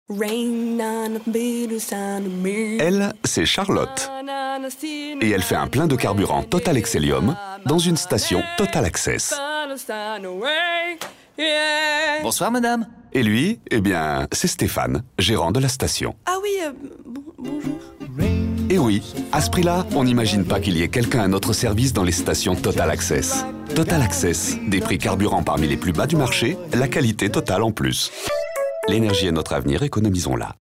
Elle, c'est Charlotte. Et elle fait un plein de carburant Total Excellium dans une station Total Access. Bonsoir madame. Et lui, eh bien, c'est Stéphane, gérant de la station. Ah oui, bonjour. Et oui, à ce prix-là, on n'imagine pas qu'il y ait quelqu'un à notre service dans les stations Total Access. Total Access, des prix carburant parmi les plus bas du marché, la qualité totale en plus. L'énergie est notre avenir, économisons-la.